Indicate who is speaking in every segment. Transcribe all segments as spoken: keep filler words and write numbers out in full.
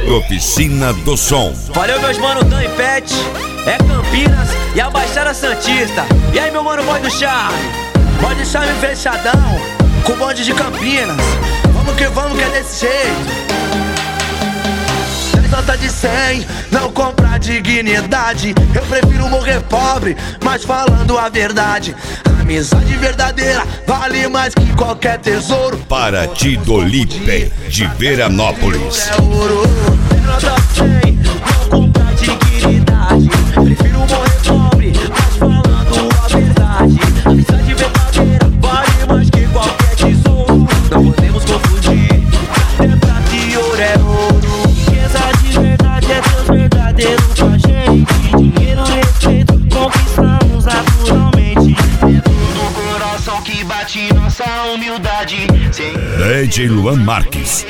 Speaker 1: Oficina do Som.
Speaker 2: Valeu, meus mano, Dan e Pet. É Campinas e a Baixada Santista. E aí, meu mano, boy do charme. Boy do charme fechadão, com o bonde de Campinas. Vamos que vamos, que é desse jeito. Nota de cem, não compra dignidade. Eu prefiro morrer pobre, mas falando a verdade. Amizade verdadeira vale mais que qualquer tesouro.
Speaker 1: Paraty do Lipe, de Veranópolis.
Speaker 2: É ouro. Nota de cem, não compra dignidade. Prefiro morrer pobre, mas falando a verdade. Amizade verdadeira vale mais que qualquer tesouro. Não podemos confundir. É prata e ouro, é ouro. De verdade é Deus verdadeiro com a gente. Dinheiro, respeito, conquistamos naturalmente. É tudo coração que bate nossa humildade.
Speaker 1: D J Luan Marques.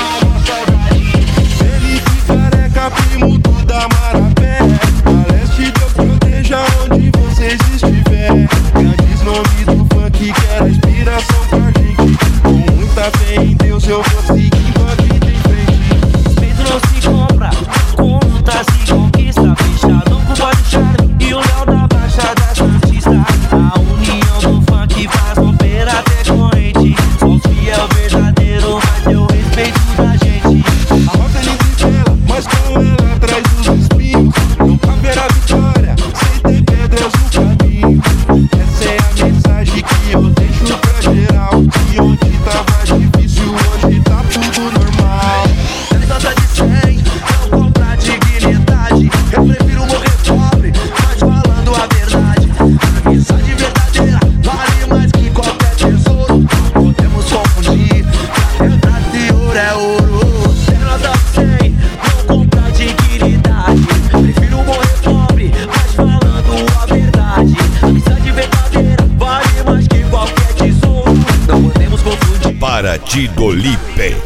Speaker 3: Ele que careca, primo do da Marapé. A leste Deus proteja onde vocês estiver. Grandes nomes do funk que era inspiração pra gente. Com muita fé em Deus eu vou seguindo a vida em frente.
Speaker 2: Respeito não se compra, conta se conquista. Fechadão com o boy do charme e o Léo da Baixada Santista. A união do funk faz romper até corrente. Só os fiel verdadeiro vai ter o respeito da gente.
Speaker 3: A rota é linda e bela, mas com ela atrás dos espinhos. Nunca haverá vitória sem ter pedras no caminho. Essa é a mensagem que eu deixo pra geral. Que onde tava difícil, hoje tá tudo normal.
Speaker 2: Nota de cem, não compra dignidade. Eu prefiro morrer pobre, mas falando a verdade. Amizade verdadeira vale mais que qualquer tesouro. Não podemos confundir. É prata e ouro, é ouro. Nota de cem, não compra dignidade. Prefiro morrer pobre, mas falando a verdade. Amizade verdadeira vale mais que qualquer tesouro. Não podemos confundir.
Speaker 1: Paraty do Lipe.